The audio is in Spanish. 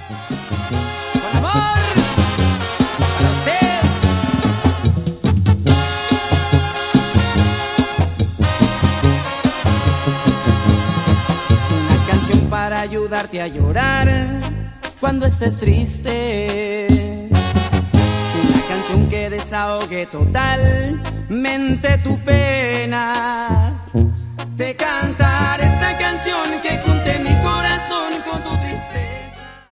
Con amor para usted. Una canción para ayudarte a llorar cuando estés triste. Una canción que desahogue totalmente tu pena. Te canta